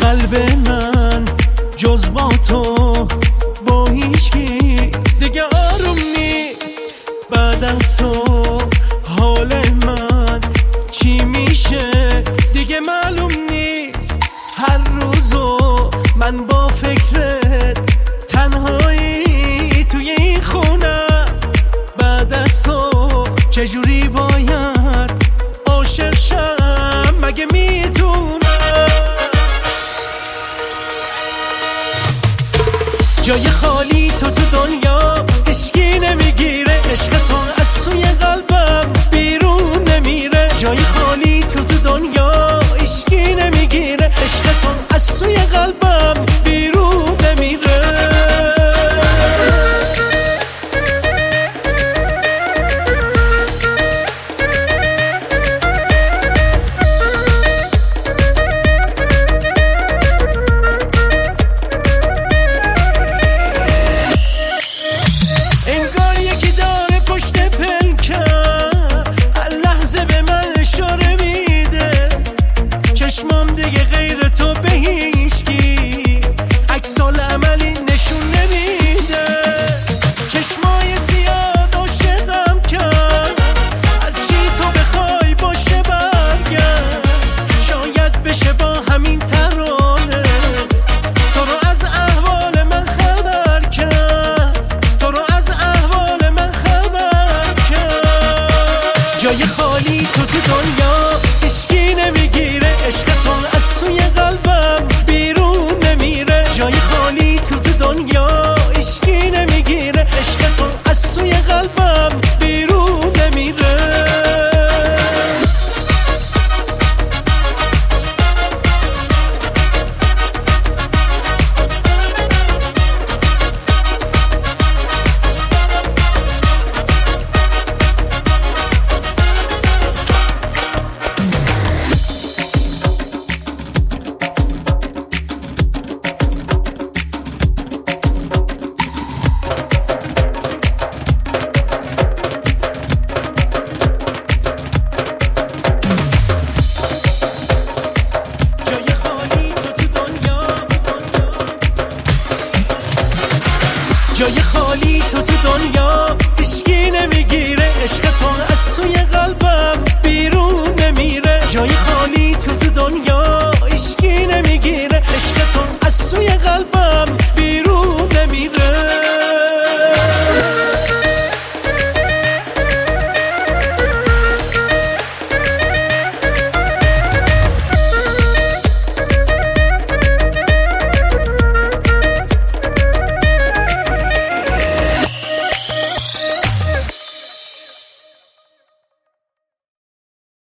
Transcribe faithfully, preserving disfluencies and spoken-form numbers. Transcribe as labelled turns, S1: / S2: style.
S1: قلب من جز با تو با هیچکی دیگه آروم نیست. بعد از تو حال من چی میشه دیگه معلوم نیست. هر روزو من با فکرت تنهایی توی این خونه. بعد از تو چجوری باید عاشق شم مگه میتونم؟ جای خواهد